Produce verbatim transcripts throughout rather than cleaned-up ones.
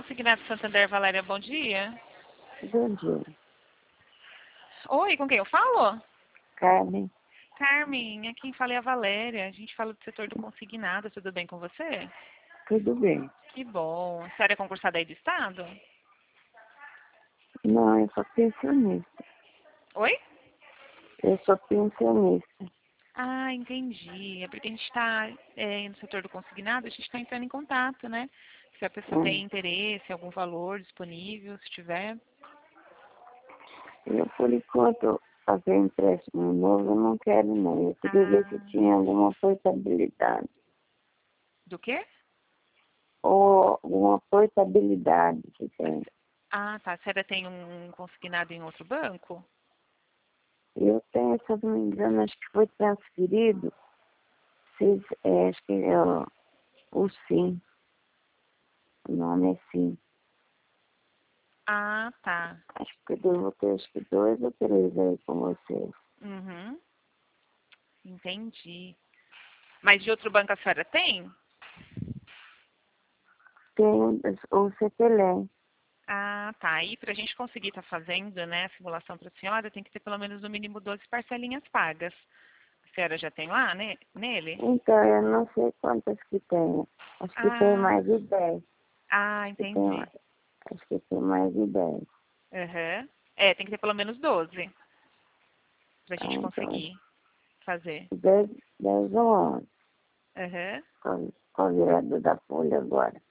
Consignado Santander, Valéria, bom dia. Bom dia. Oi, com quem eu falo? Carmen, Carmen, aqui quem fala é a Valéria. A gente fala do setor do consignado, tudo bem com você? tudo bem? Que bom. A senhora é concursada aí do Estado? Não, eu sou pensionista. Oi? Eu sou pensionista. Ah, entendi. É porque a gente está no setor do consignado, a gente está entrando em contato, né? Se a pessoa tem Hum. interesse, algum valor disponível, se tiver. Eu, por enquanto, fazer empréstimo novo, eu não quero, não. Eu queria ver se Ah, tinha alguma portabilidade. do quê? Ou alguma portabilidade que tem. Ah, tá. A senhora tem um consignado em outro banco? Eu tenho, se eu não me engano, acho que foi transferido. Vocês, é, acho que é o, o SIM. O nome é SIM. Ah, tá. Acho que eu devo ter acho que dois ou três aí com vocês. Uhum. Entendi. Mas de outro banco a senhora tem? Tem o CETELEM. Ah, tá. E para a gente conseguir estar fazendo, né, a simulação para a senhora, tem que ter pelo menos no mínimo doze parcelinhas pagas. A senhora já tem lá, né, nele? Então, eu não sei quantas que tem. Acho que tem Ah, mais de dez. ah, Que tem, entendi. acho que tem mais de dez. Aham. É, tem que ter pelo menos doze para a Ah, gente então, conseguir fazer. dez, dez ou onze. Aham, Com, com a virada da folha agora.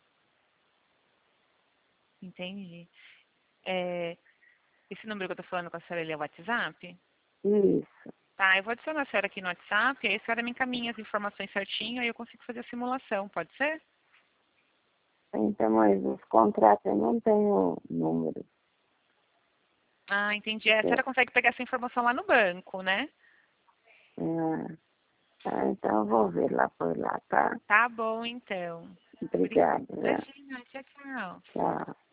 entendi. É, esse número que eu tô falando com a senhora, ele é o WhatsApp? Isso. Tá, eu vou adicionar a senhora aqui no WhatsApp, aí a senhora me encaminha as informações certinho, aí eu consigo fazer a simulação, pode ser? Então, mas os contratos eu não tenho número. Ah, entendi. É, a É, senhora consegue pegar essa informação lá no banco, né? ah, ah, então eu vou ver lá por lá, tá? Tá bom, então. Obri- Obrigada, né? Imagina, tchau, tchau. Tchau.